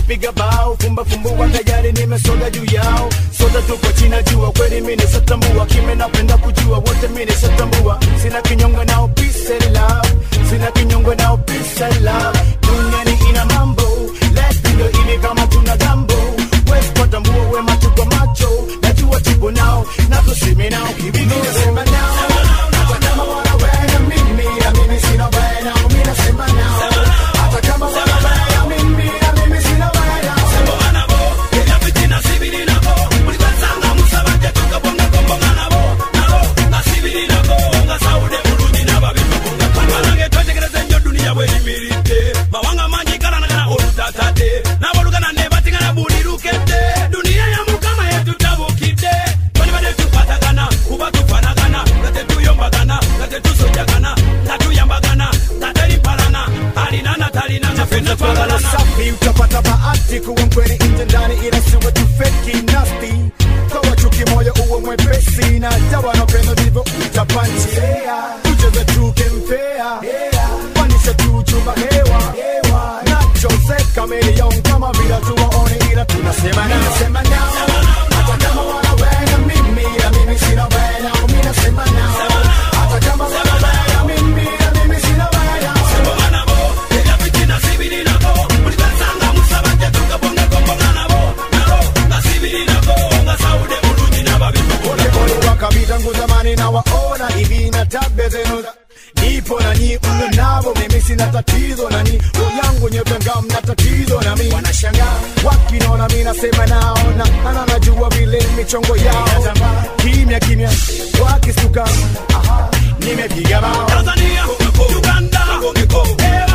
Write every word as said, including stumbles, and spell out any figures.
piga bao, fumba fumbu wanga yari nimesoga juu yao. Soda tuko china jua, kweli mini satambua, kime napenda kujua, wote mini satambua. Sina kinyongo nao peace and love, sina kinyongo nao peace and love. Duniani ina mambo, let's do ili kama tuna gambo. West kwa tambua we macho kwa macho, najua tuko nao, na tuseme nao, kibidi nasema nao. Hata kama wana wena mimi, na mimi sina wena, mimi nasema nao. Hata kama wana wena mimi, na mimi sina wena. Sema wana bo, kila fitina sibili na bo. Ulikwazanga musabaje tukabonga kombonga na bo. Na bo, na sibili na bo, nga saude urudi na babi kubunga. Wanange toje kereze nyo dunia weni mirite. Mawanga manji kala na kana olutatade. Na boluga na nebati ngana buli rukete. Dunia ya mukama yetu tabukide. Kwani bade tupatagana, kuba tufanagana. Nate tuyombagana, nate tusojagana. Natu yambagana, nate lipalana. Alinana talina, nafenda tuagalana. Safi utapata baati kuwa mkweli inje ndani ila siwe tufeki nasty. Kwa chuki moyo uwe mwepesi na jawa na pendo divo utapanchi. Ujeze tuke mpea, panisha tu chumba hewa. Nacho se kameleon kama vila tuwaone ila tunasema na nasema nao. Hata kama wana wena mimi, na mimi sina wena, mimi nasema nao. Hata kama wana wena mimi, na mimi sina wena. Sema wana bo, kila fitina sibili na bo. Ulikwazanga musabaje tukabonga kombonga na bo. Na bo, na sibili na bo, nga saude urudi na babi kubunga. Ole ole wakabita nguzamani na waona, hivi na tabe zenu. Nipo na nyi uno nabo, mimi sina tatizo na ni yangu nyepengam na tatizo na mi. Wanashangaa wakinona mimi nasema nao, na ana najua vile michongo yao. Kimya kimya wakistuka, aha nimepiga bao. Tanzania, Uganda, Kongo,